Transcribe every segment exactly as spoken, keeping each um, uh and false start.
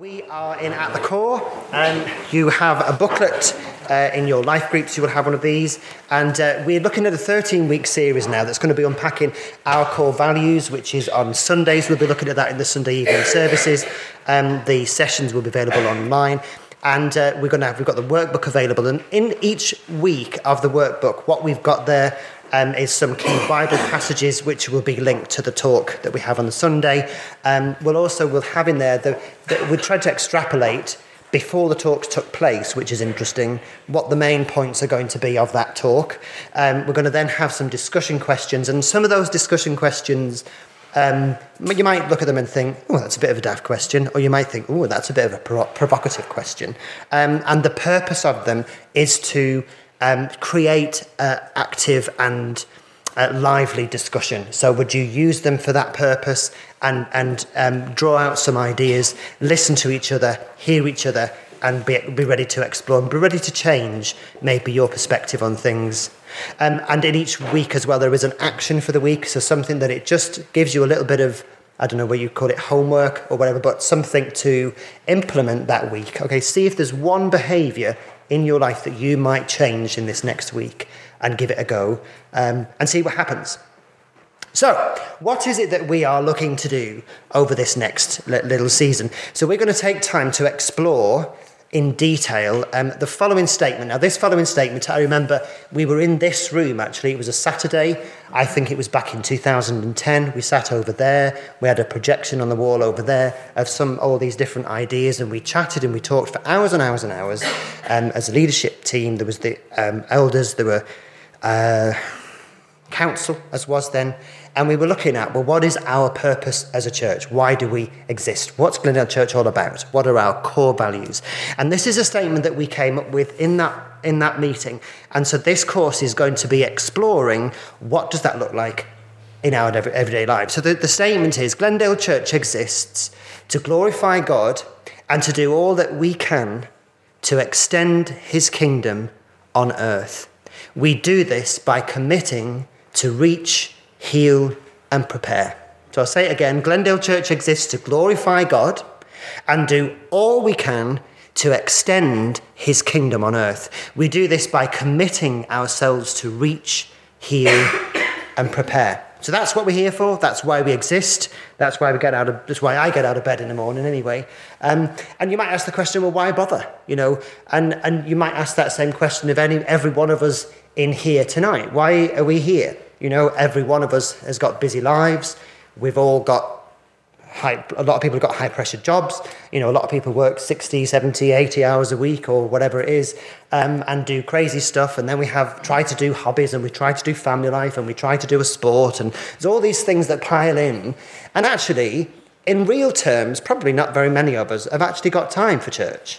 We are in At the Core, and you have a booklet uh, in your life groups. You will have one of these, and uh, we're looking at a thirteen-week series now that's going to be unpacking our core values, which is on Sundays. We'll be looking at that in the Sunday evening services. Um, the sessions will be available online, and uh, we're going to have we've got the workbook available. And in each week of the workbook, what we've got there Um, is some key Bible passages which will be linked to the talk that we have on the Sunday. Um, we'll also we'll have in there the, the we tried to extrapolate before the talks took place, which is interesting, what the main points are going to be of that talk. Um, we're going to then have some discussion questions, and some of those discussion questions, um, you might look at them and think, oh, that's a bit of a daft question, or you might think, oh, that's a bit of a pro- provocative question. Um, and the purpose of them is to Um, create uh, active and uh, lively discussion. So would you use them for that purpose and, and um, draw out some ideas, listen to each other, hear each other, and be, be ready to explore and be ready to change maybe your perspective on things. Um, and in each week as well, there is an action for the week, so something that it just gives you a little bit of, I don't know what you call it, homework or whatever, but something to implement that week. Okay, see if there's one behaviour in your life that you might change in this next week, and give it a go, um, and see what happens. So, what is it that we are looking to do over this next little season? So we're going to take time to explore in detail um, the following statement. Now, this following statement, I remember we were in this room, actually. It was a Saturday. I think it was back in two thousand ten. We sat over there. We had a projection on the wall over there of some all these different ideas, and we chatted and we talked for hours and hours and hours. Um, as a leadership team, there was the um, elders, there were uh, council, as was then, and we were looking at, well, what is our purpose as a church? Why do we exist? What's Glendale Church all about? What are our core values? And this is a statement that we came up with in that in that meeting. And so this course is going to be exploring what does that look like in our everyday lives. So the, the statement is, Glendale Church exists to glorify God and to do all that we can to extend his kingdom on earth. We do this by committing to reach, heal, and prepare. So I'll say it again. Glendale Church exists to glorify God and do all we can to extend his kingdom on earth. We do this by committing ourselves to reach, heal, and prepare. So that's what we're here for. That's why we exist. That's why we get out of. That's why I get out of bed in the morning, anyway. Um, and you might ask the question, well, why bother? You know, and and you might ask that same question of any every one of us in here tonight. Why are we here? You know, every one of us has got busy lives. We've all got high, a lot of people have got high-pressure jobs. You know, a lot of people work sixty, seventy, eighty hours a week or whatever it is, um, and do crazy stuff. And then we have try to do hobbies, and we try to do family life, and we try to do a sport. And there's all these things that pile in. And actually, in real terms, probably not very many of us have actually got time for church.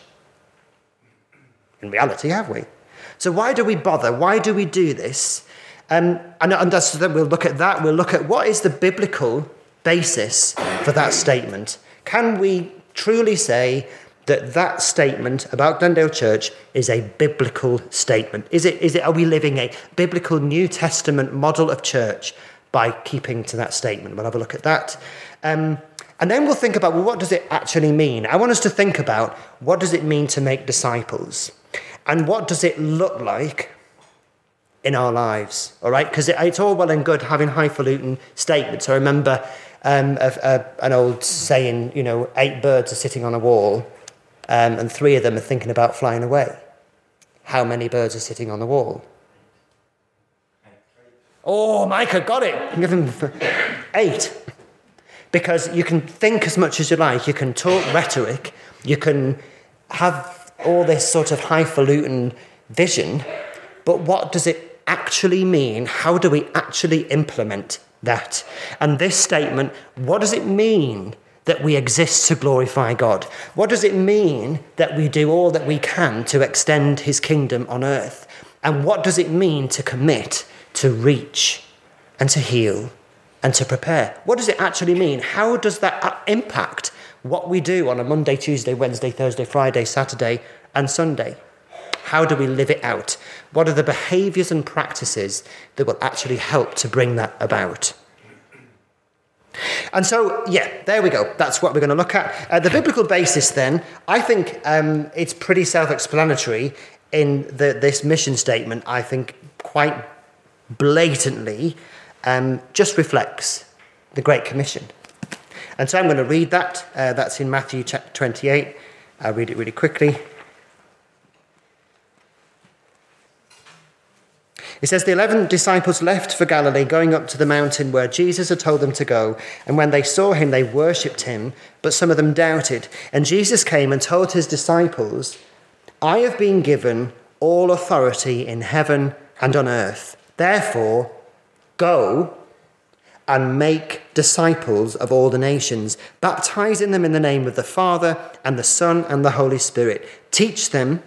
In reality, have we? So why do we bother? Why do we do this? Um, and, and that's, we'll look at that. We'll look at what is the biblical basis for that statement. Can we truly say that that statement about Glendale Church is a biblical statement? Is it? Is it? Are we living a biblical New Testament model of church by keeping to that statement? We'll have a look at that. Um, and then we'll think about, well, what does it actually mean? I want us to think about, what does it mean to make disciples? And what does it look like in our lives, all right? Because it, it's all well and good having highfalutin statements. I remember um, a, a, an old saying, you know, eight birds are sitting on a wall, um, and three of them are thinking about flying away. How many birds are sitting on the wall? Oh, Micah got it. Give him eight. Because you can think as much as you like. You can talk rhetoric. You can have all this sort of highfalutin vision, but what does it actually mean? How do we actually implement that? And this statement, what does it mean that we exist to glorify God? What does it mean that we do all that we can to extend his kingdom on earth? And what does it mean to commit to reach and to heal and to prepare? What does it actually mean? How does that impact what we do on a Monday, Tuesday, Wednesday, Thursday, Friday, Saturday, and Sunday? How do we live it out? What are the behaviours and practices that will actually help to bring that about? And so, yeah, there we go. That's what we're going to look at. Uh, the biblical basis then, I think um, it's pretty self-explanatory in the, this mission statement. I think quite blatantly um, just reflects the Great Commission. And so I'm going to read that. Uh, that's in Matthew chapter twenty-eight. I'll read it really quickly. It says, the eleven disciples left for Galilee, going up to the mountain where Jesus had told them to go. And when they saw him, they worshipped him, but some of them doubted. And Jesus came and told his disciples, I have been given all authority in heaven and on earth. Therefore, go and make disciples of all the nations, baptizing them in the name of the Father and the Son and the Holy Spirit. Teach them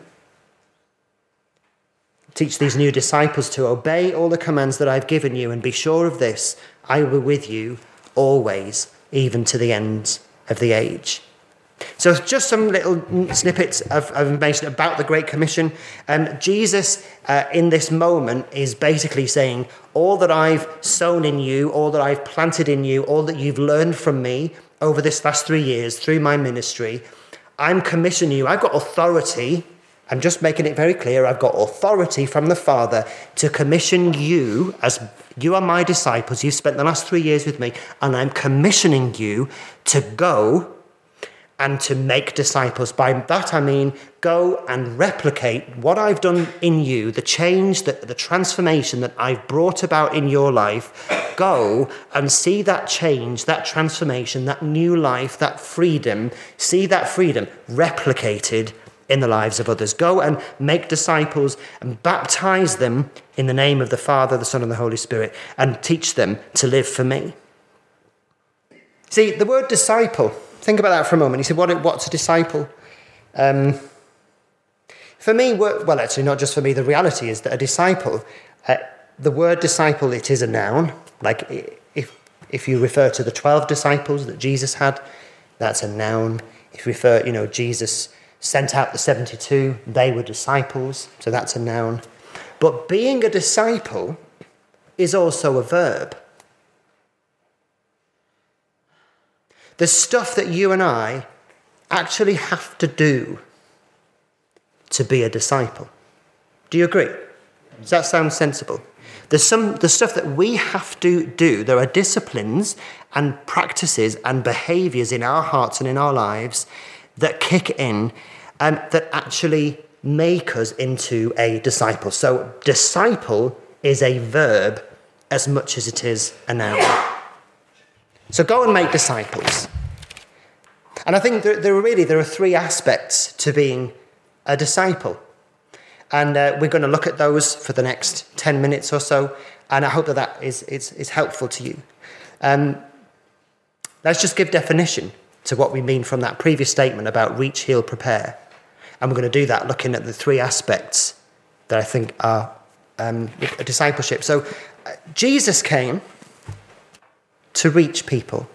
Teach these new disciples to obey all the commands that I've given you, and be sure of this, I will be with you always, even to the end of the age. So just some little snippets of, of information about the Great Commission. Um, Jesus, uh, in this moment, is basically saying, all that I've sown in you, all that I've planted in you, all that you've learned from me over this last three years through my ministry, I'm commissioning you. I've got authority. I'm just making it very clear, I've got authority from the Father to commission you, as you are my disciples, you've spent the last three years with me, and I'm commissioning you to go and to make disciples. By that I mean, go and replicate what I've done in you, the change, the, the transformation that I've brought about in your life. Go and see that change, that transformation, that new life, that freedom, see that freedom replicated in the lives of others. Go and make disciples and baptize them in the name of the Father, the Son, and the Holy Spirit, and teach them to live for me. See, the word disciple, think about that for a moment. You said, what, what's a disciple? Um, for me, well, actually, not just for me, the reality is that a disciple, uh, the word disciple, it is a noun. Like if, if you refer to the twelve disciples that Jesus had, that's a noun. If you refer, you know, Jesus sent out the seventy-two, they were disciples, so that's a noun. But being a disciple is also a verb. The stuff that you and I actually have to do to be a disciple. Do you agree? Does that sound sensible? There's some the stuff that we have to do. There are disciplines and practices and behaviours in our hearts and in our lives that kick in and that actually make us into a disciple. So disciple is a verb as much as it is a noun. So go and make disciples. And I think there, there are really there are three aspects to being a disciple. And uh, we're going to look at those for the next ten minutes or so. And I hope that that is, is, is helpful to you. Um, let's just give definition to what we mean from that previous statement about reach, heal, prepare. And we're going to do that looking at the three aspects that I think are um, a discipleship. So uh, Jesus came to reach people.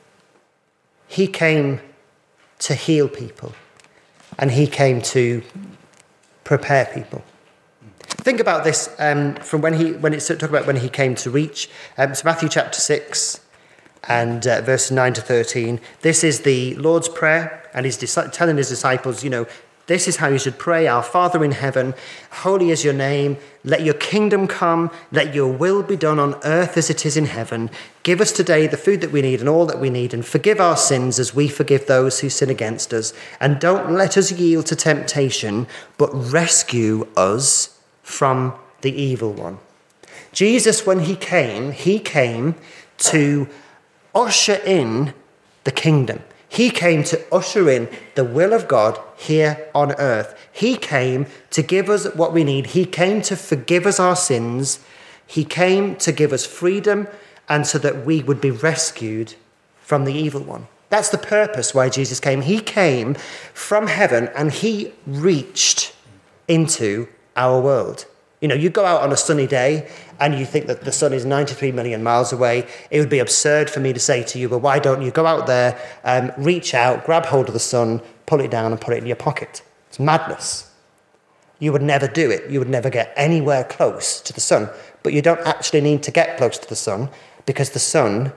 He came to heal people. And he came to prepare people. Think about this um, from when he when it's talking about when he came to reach. Um, so Matthew chapter six and uh, verses nine to thirteen. This is the Lord's Prayer, and he's dis- telling his disciples, you know, this is how you should pray. Our Father in heaven, holy is your name. Let your kingdom come. Let your will be done on earth as it is in heaven. Give us today the food that we need and all that we need, and forgive our sins as we forgive those who sin against us. And don't let us yield to temptation, but rescue us from the evil one. Jesus, when he came, he came to usher in the kingdom. He came to usher in the will of God here on earth. He came to give us what we need. He came to forgive us our sins. He came to give us freedom and so that we would be rescued from the evil one. That's the purpose why Jesus came. He came from heaven and he reached into our world. You know, you go out on a sunny day and you think that the sun is ninety-three million miles away. It would be absurd for me to say to you, well, why don't you go out there, um, reach out, grab hold of the sun, pull it down and put it in your pocket? It's madness. You would never do it. You would never get anywhere close to the sun. But you don't actually need to get close to the sun because the sun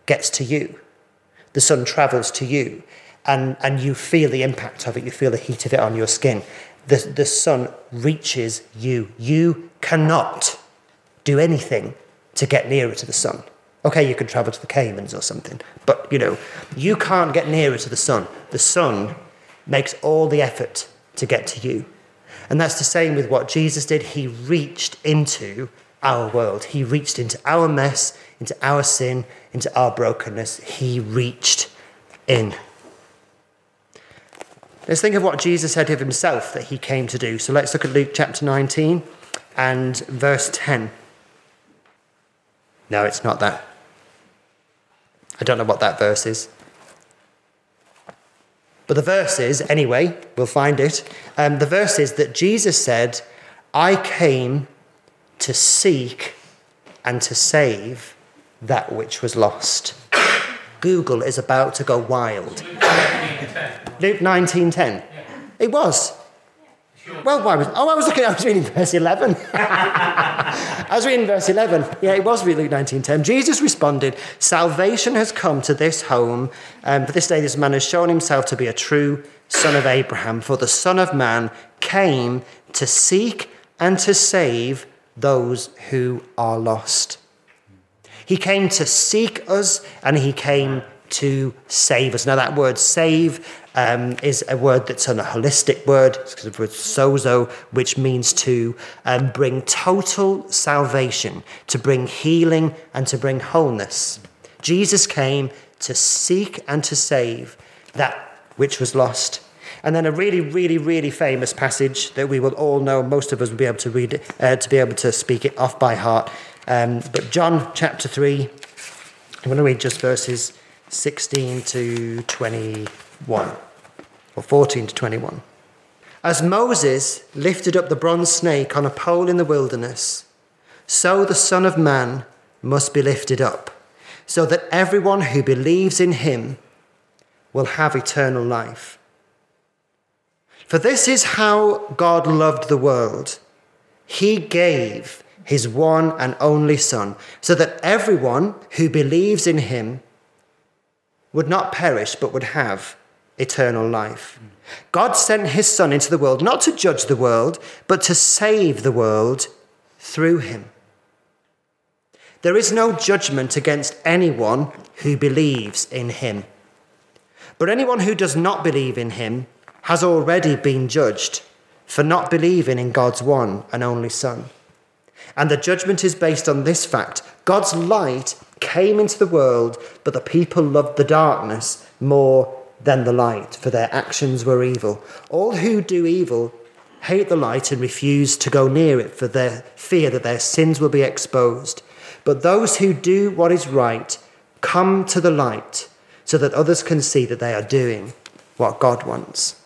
gets to you. The sun travels to you, and, and you feel the impact of it. You feel the heat of it on your skin. The, the sun reaches you. You cannot do anything to get nearer to the sun. Okay, you could travel to the Caymans or something, but, you know, you can't get nearer to the sun. The sun makes all the effort to get to you. And that's the same with what Jesus did. He reached into our world. He reached into our mess, into our sin, into our brokenness. He reached in. Let's think of what Jesus said of himself that he came to do. So let's look at Luke chapter nineteen and verse ten. No, it's not that. I don't know what that verse is. But the verse is, anyway, we'll find it. Um, the verse is that Jesus said, I came to seek and to save that which was lost. Google is about to go wild. Luke nineteen ten. It was. Well, why was? Oh, I was looking. I was reading verse eleven. I was reading verse eleven. Yeah, it was Luke nineteen ten. Jesus responded, "Salvation has come to this home, and um, for this day this man has shown himself to be a true son of Abraham. For the Son of Man came to seek and to save those who are lost." He came to seek us, and he came to save us. Now, that word "save" um, is a word that's a holistic word. It's the word sozo, which means to um, bring total salvation, to bring healing, and to bring wholeness. Jesus came to seek and to save that which was lost. And then a really, really, really famous passage that we will all know, most of us will be able to read it, uh, to be able to speak it off by heart. Um, but John chapter three, I'm going to read just verses sixteen to twenty-one, or fourteen to twenty-one. As Moses lifted up the bronze snake on a pole in the wilderness, so the Son of Man must be lifted up, so that everyone who believes in him will have eternal life. For this is how God loved the world. He gave his one and only Son, so that everyone who believes in him would not perish, but would have eternal life. God sent his Son into the world, not to judge the world, but to save the world through him. There is no judgment against anyone who believes in him. But anyone who does not believe in him has already been judged for not believing in God's one and only Son. And the judgment is based on this fact: God's light came into the world, but the people loved the darkness more than the light, for their actions were evil. All who do evil hate the light and refuse to go near it for their fear that their sins will be exposed. But those who do what is right come to the light so that others can see that they are doing what God wants.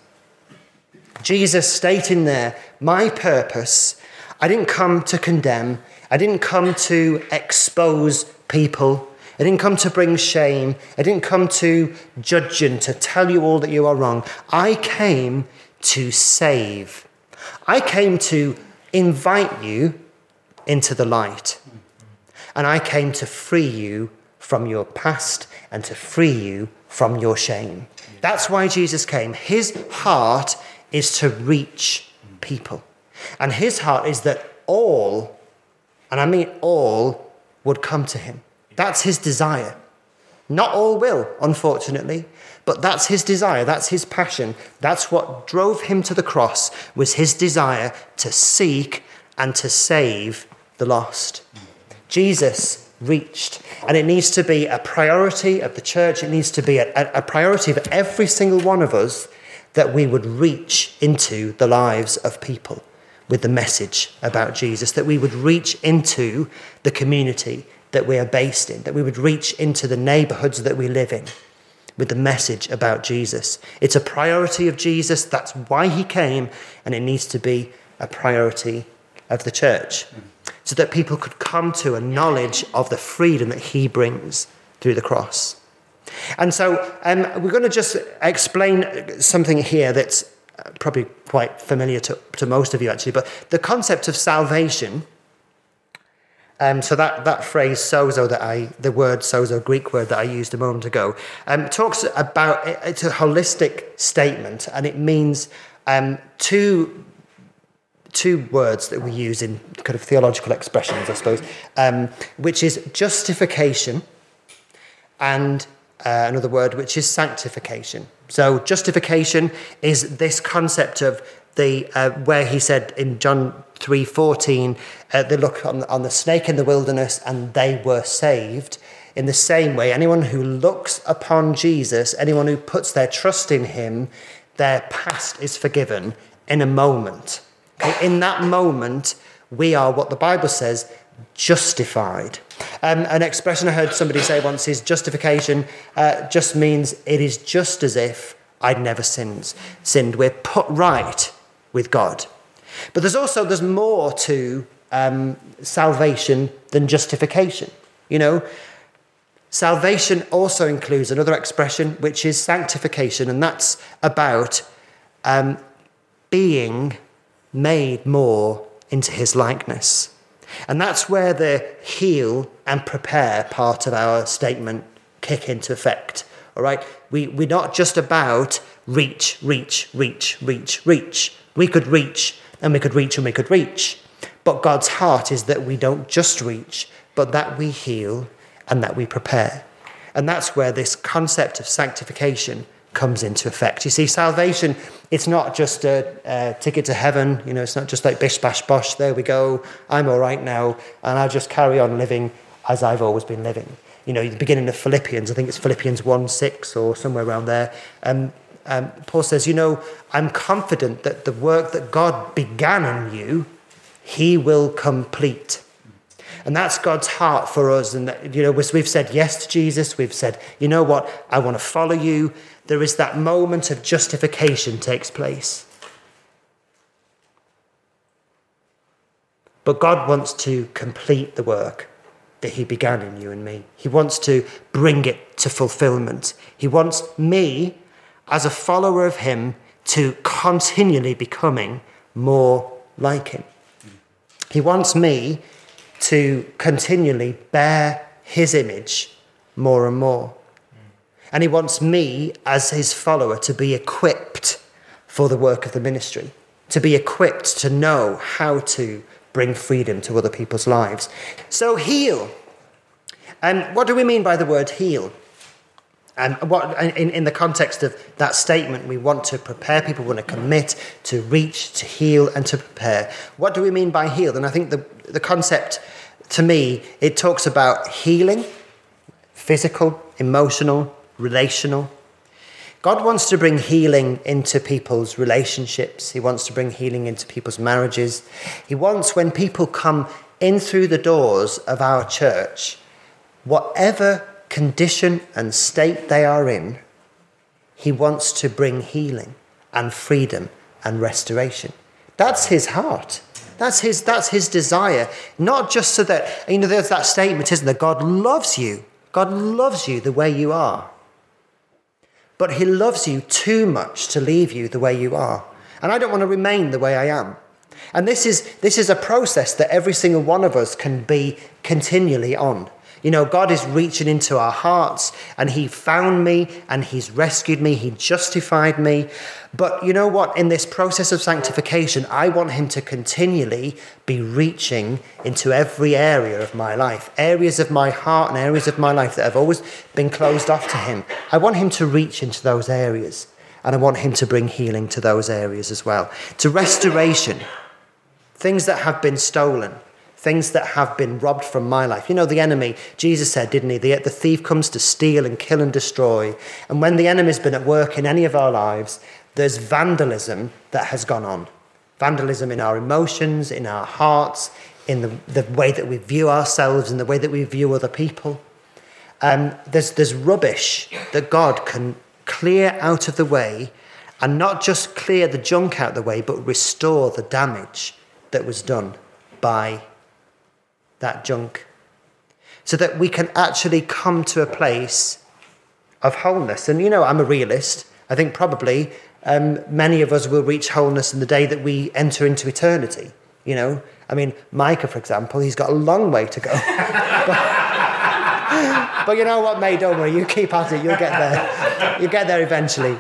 Jesus stating there, my purpose, I didn't come to condemn. I didn't come to expose people. I didn't come to bring shame. I didn't come to judge and to tell you all that you are wrong. I came to save. I came to invite you into the light. And I came to free you from your past and to free you from your shame. That's why Jesus came. His heart is to reach people. And his heart is that all, and I mean all, would come to him. That's his desire. Not all will, unfortunately, but that's his desire. That's his passion. That's what drove him to the cross, was his desire to seek and to save the lost. Jesus reached, and it needs to be a priority of the church. It needs to be a, a priority of every single one of us, that we would reach into the lives of people with the message about Jesus, that we would reach into the community that we are based in, that we would reach into the neighborhoods that we live in with the message about Jesus. It's a priority of Jesus. That's why he came, and it needs to be a priority of the church, so that people could come to a knowledge of the freedom that he brings through the cross. And so um, we're going to just explain something here that's probably quite familiar to, to most of you, actually. But the concept of salvation Um, so that, that phrase sozo that I, the word sozo, Greek word that I used a moment ago, um, talks about, it's a holistic statement, and it means um, two, two words that we use in kind of theological expressions, I suppose, um, which is justification and uh, another word which is sanctification. So justification is this concept of the uh, where he said in John three fourteen, uh, they look on, on the snake in the wilderness and they were saved. In the same way, anyone who looks upon Jesus, anyone who puts their trust in him, their past is forgiven in a moment. Okay? In that moment, we are what the Bible says, justified. Um, an expression I heard somebody say once is justification uh, just means it is just as if I'd never sinned. sinned. We're put right with God. But there's also, there's more to um, salvation than justification. You know, salvation also includes another expression, which is sanctification, and that's about um, being made more into his likeness. And that's where the heal and prepare part of our statement kick into effect. All right? We, we're not just about reach, reach, reach, reach, reach. We could reach, and we could reach, and we could reach. But God's heart is that we don't just reach, but that we heal and that we prepare. And that's where this concept of sanctification comes into effect. You see, salvation, it's not just a, a ticket to heaven. You know, it's not just like bish, bash, bosh, there we go, I'm all right now, and I'll just carry on living as I've always been living. You know, the beginning of Philippians, I think it's Philippians one six or somewhere around there, um, um, Paul says, you know, I'm confident that the work that God began in you, he will complete. And that's God's heart for us. And, that, you know, we've said yes to Jesus. We've said, you know what, I want to follow you. There is that moment of justification takes place. But God wants to complete the work that he began in you and me. He wants to bring it to fulfillment. He wants me, as a follower of him, to continually becoming more like him. He wants me to continually bear his image more and more. And he wants me, as his follower, to be equipped for the work of the ministry, to be equipped to know how to bring freedom to other people's lives. So heal. And what do we mean by the word heal? And what, in, in the context of that statement, we want to prepare people, we want to commit, to reach, to heal, and to prepare. What do we mean by heal? And I think the, the concept, to me, it talks about healing, physical, emotional, relational. God wants to bring healing into people's relationships. He wants to bring healing into people's marriages. He wants, when people come in through the doors of our church, whatever condition and state they are in, he wants to bring healing and freedom and restoration. That's his heart. That's his, that's his desire. Not just so that, you know, there's that statement, isn't there? God loves you. God loves you the way you are. But he loves you too much to leave you the way you are. And I don't want to remain the way I am. And this is, this is a process that every single one of us can be continually on. You know, God is reaching into our hearts, and he found me and he's rescued me. He justified me. But you know what? In this process of sanctification, I want him to continually be reaching into every area of my life, areas of my heart and areas of my life that have always been closed off to him. I want him to reach into those areas, and I want him to bring healing to those areas as well. To restoration, things that have been stolen, things that have been robbed from my life. You know, the enemy, Jesus said, didn't he? The, the thief comes to steal and kill and destroy. And when the enemy's been at work in any of our lives, there's vandalism that has gone on. Vandalism in our emotions, in our hearts, in the, the way that we view ourselves, in the way that we view other people. Um, there's, there's rubbish that God can clear out of the way, and not just clear the junk out of the way, but restore the damage that was done by that junk, so that we can actually come to a place of wholeness. And, you know, I'm a realist. I think probably um, many of us will reach wholeness in the day that we enter into eternity. You know, I mean, Micah, for example, he's got a long way to go. but, but you know what, mate? Don't worry. You keep at it. You'll get there. You'll get there eventually.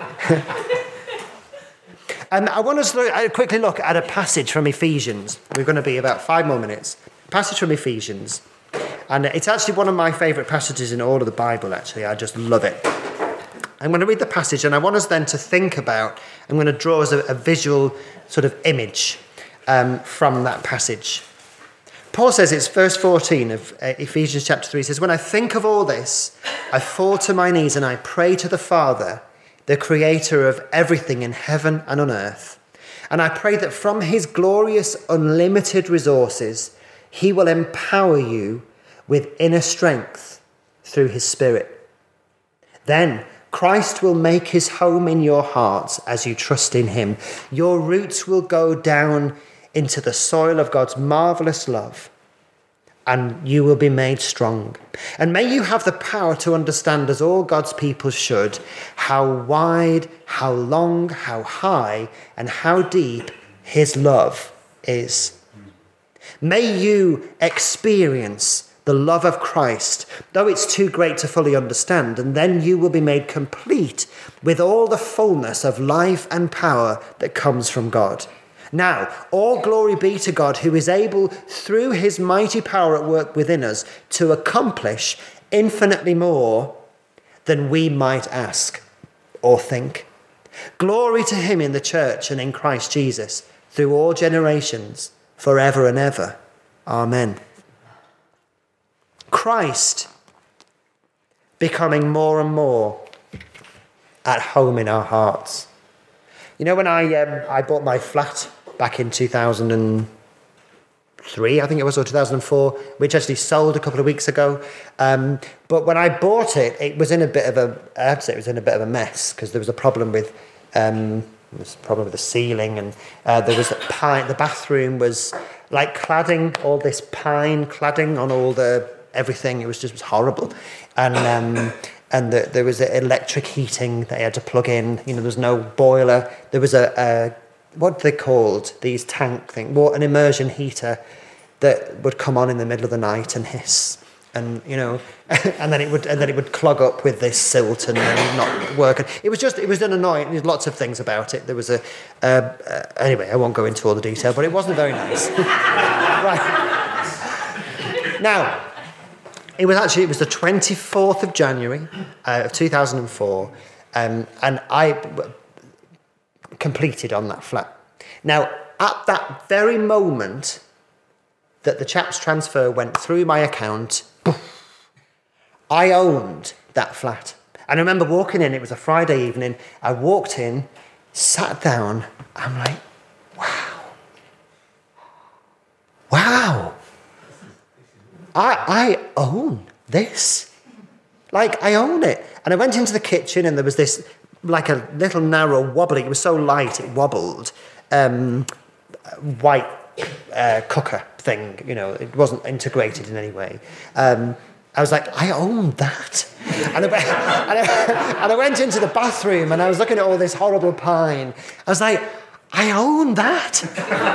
And I want us to look, uh, quickly look at a passage from Ephesians. We're going to be about five more minutes. A passage from Ephesians. And it's actually one of my favourite passages in all of the Bible, actually. I just love it. I'm going to read the passage, and I want us then to think about, I'm going to draw us a, a visual sort of image um, from that passage. Paul says, it's verse fourteen of uh, Ephesians chapter three, says, when I think of all this, I fall to my knees and I pray to the Father, the creator of everything in heaven and on earth. And I pray that from his glorious, unlimited resources, he will empower you with inner strength through his Spirit. Then Christ will make his home in your hearts as you trust in him. Your roots will go down into the soil of God's marvelous love, and you will be made strong. And may you have the power to understand, as all God's people should, how wide, how long, how high, and how deep his love is. May you experience the love of Christ, though it's too great to fully understand, and then you will be made complete with all the fullness of life and power that comes from God. Now, all glory be to God, who is able, through his mighty power at work within us, to accomplish infinitely more than we might ask or think. Glory to him in the church and in Christ Jesus, through all generations, forever and ever. Amen. Christ becoming more and more at home in our hearts. You know, when I um, I bought my flat back in two thousand three, I think it was, or two thousand four, which actually sold a couple of weeks ago. Um, but when I bought it, it was in a bit of a, I have to say it was in a bit of a mess, because there was a problem with, um, there was a problem with the ceiling, and uh, there was a pine, the bathroom was like cladding, all this pine cladding on all the, everything. It was just it was horrible. And, um, and the, there was electric heating that I had to plug in. You know, there was no boiler. There was a, a what are they called? These tank thing, what an immersion heater that would come on in the middle of the night and hiss, and you know, and then it would and then it would clog up with this silt and then not work. And it was just it was an annoying. There's lots of things about it. There was a uh, uh, anyway. I won't go into all the detail, but it wasn't very nice. Right now. It was actually, it was the twenty-fourth of January uh, of two thousand four, um, and I w- completed on that flat. Now, at that very moment that the chap's transfer went through my account, I owned that flat. And I remember walking in, it was a Friday evening, I walked in, sat down, I'm like, wow. Wow. I, I own this. Like, I own it. And I went into the kitchen and there was this, like a little narrow wobbly, it was so light it wobbled, um, white uh, cooker thing, you know, it wasn't integrated in any way. Um, I was like, I own that. And I, went, and, I, and I went into the bathroom and I was looking at all this horrible pine. I was like, I own that.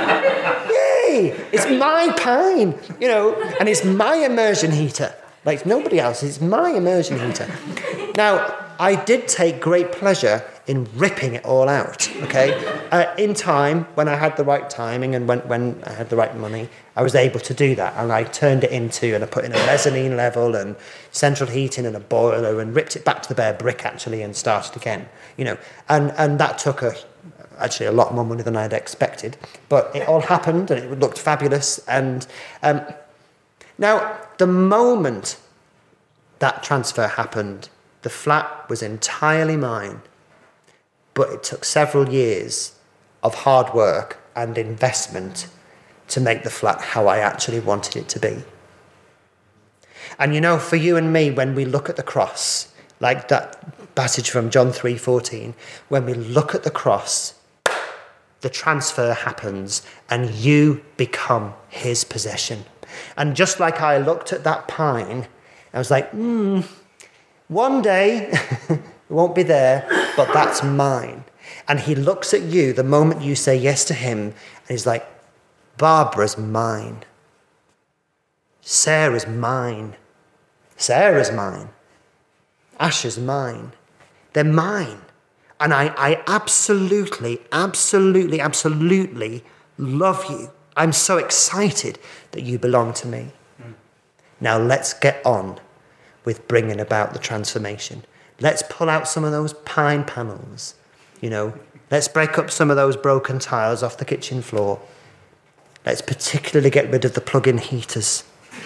It's my pine, you know, and it's my immersion heater. Like nobody else, it's my immersion heater. Now, I did take great pleasure in ripping it all out, okay? Uh, in time, when I had the right timing and when, when I had the right money, I was able to do that. And I turned it into, and I put in a mezzanine level and central heating and a boiler and ripped it back to the bare brick, actually, and started again, you know. And, and that took a... actually a lot more money than I had expected, but it all happened and it looked fabulous. And um, now, the moment that transfer happened, the flat was entirely mine, but it took several years of hard work and investment to make the flat how I actually wanted it to be. And you know, for you and me, when we look at the cross, like that passage from John three fourteen, when we look at the cross, the transfer happens and you become his possession. And just like I looked at that pine, I was like, hmm, one day it won't be there, but that's mine. And he looks at you the moment you say yes to him, and he's like, Barbara's mine. Sarah's mine. Sarah's mine. Asher's mine. They're mine. And I, I absolutely, absolutely, absolutely love you. I'm so excited that you belong to me. Mm. Now let's get on with bringing about the transformation. Let's pull out some of those pine panels. You know, let's break up some of those broken tiles off the kitchen floor. Let's particularly get rid of the plug-in heaters.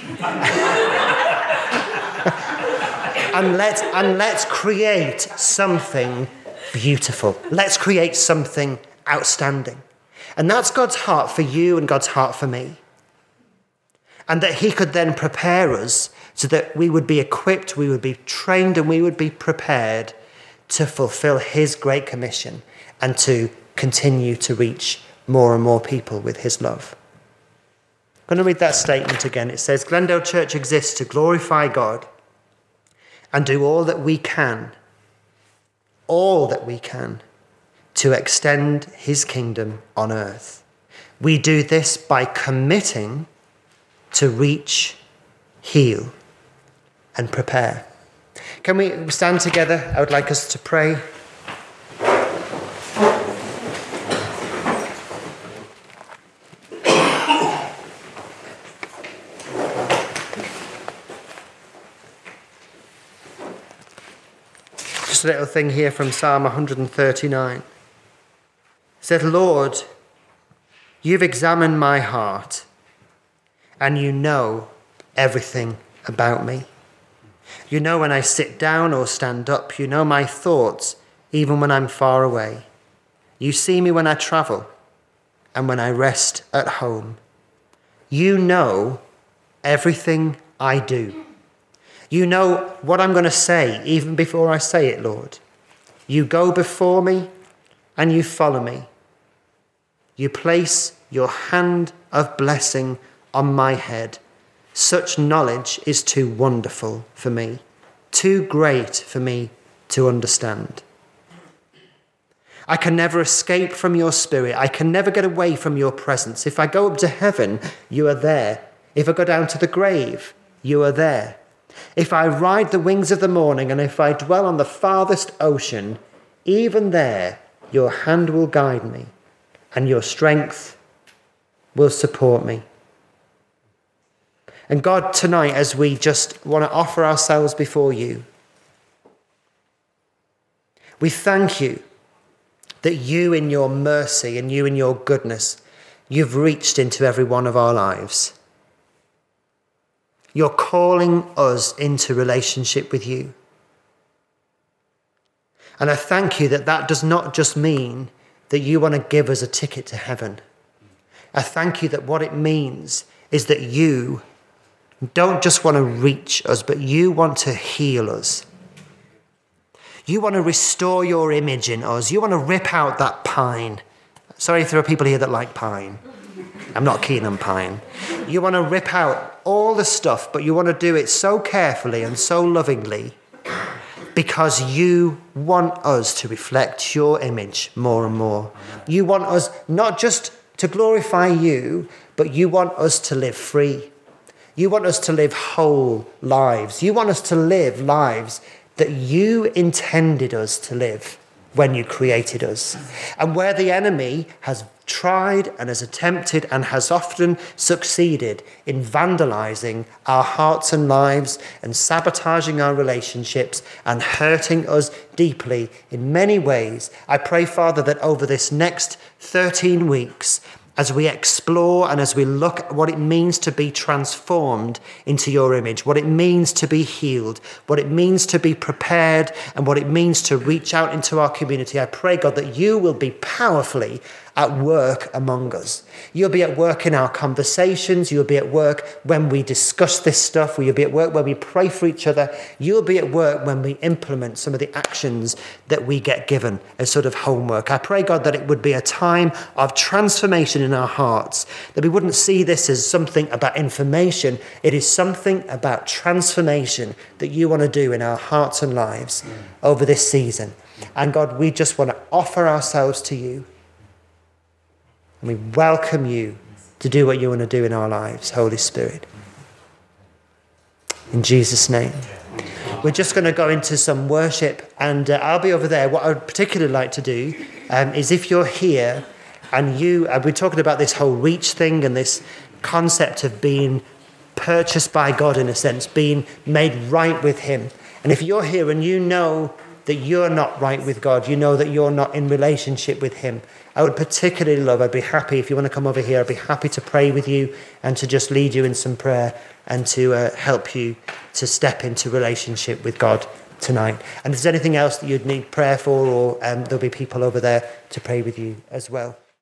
and let's and let's create something beautiful. Let's create something outstanding. And that's God's heart for you and God's heart for me. And that he could then prepare us so that we would be equipped, we would be trained, and we would be prepared to fulfill his great commission and to continue to reach more and more people with his love. I'm going to read that statement again. It says, Glendale Church exists to glorify God and do all that we can, all that we can, to extend his kingdom on earth. We do this by committing to reach, heal, and prepare. Can we stand together? I would like us to pray. Just a little thing here from Psalm one thirty-nine. It said, Lord, you've examined my heart, and you know everything about me. You know when I sit down or stand up. You know my thoughts, even when I'm far away. You see me when I travel and when I rest at home. You know everything I do. You know what I'm going to say even before I say it, Lord. You go before me and you follow me. You place your hand of blessing on my head. Such knowledge is too wonderful for me, too great for me to understand. I can never escape from your spirit. I can never get away from your presence. If I go up to heaven, you are there. If I go down to the grave, you are there. If I ride the wings of the morning and if I dwell on the farthest ocean, even there your hand will guide me and your strength will support me. And God, tonight, as we just want to offer ourselves before you, we thank you that you in your mercy and you in your goodness, you've reached into every one of our lives. You're calling us into relationship with you. And I thank you that that does not just mean that you want to give us a ticket to heaven. I thank you that what it means is that you don't just want to reach us, but you want to heal us. You want to restore your image in us. You want to rip out that pine. Sorry if there are people here that like pine. I'm not keen on pine. You want to rip out all the stuff, but you want to do it so carefully and so lovingly because you want us to reflect your image more and more. You want us not just to glorify you, but you want us to live free. You want us to live whole lives. You want us to live lives that you intended us to live when you created us. And where the enemy has tried and has attempted and has often succeeded in vandalizing our hearts and lives and sabotaging our relationships and hurting us deeply in many ways, I pray, Father, that over this next thirteen weeks, as we explore and as we look at what it means to be transformed into your image, what it means to be healed, what it means to be prepared, and what it means to reach out into our community, I pray, God, that you will be powerfully at work among us. You'll be at work in our conversations. You'll be at work when we discuss this stuff. You'll be at work when we pray for each other. You'll be at work when we implement some of the actions that we get given as sort of homework. I pray, God, that it would be a time of transformation in our hearts, that we wouldn't see this as something about information. It is something about transformation that you want to do in our hearts and lives over this season. And God, we just want to offer ourselves to you. And we welcome you to do what you want to do in our lives, Holy Spirit. In Jesus' name. We're just going to go into some worship, and uh, I'll be over there. What I would particularly like to do um, is if you're here and you, uh, we're talking about this whole reach thing and this concept of being purchased by God in a sense, being made right with him. And if you're here and you know that you're not right with God, you know that you're not in relationship with him, I would particularly love, I'd be happy if you want to come over here, I'd be happy to pray with you and to just lead you in some prayer and to uh, help you to step into relationship with God tonight. And if there's anything else that you'd need prayer for, or um, there'll be people over there to pray with you as well.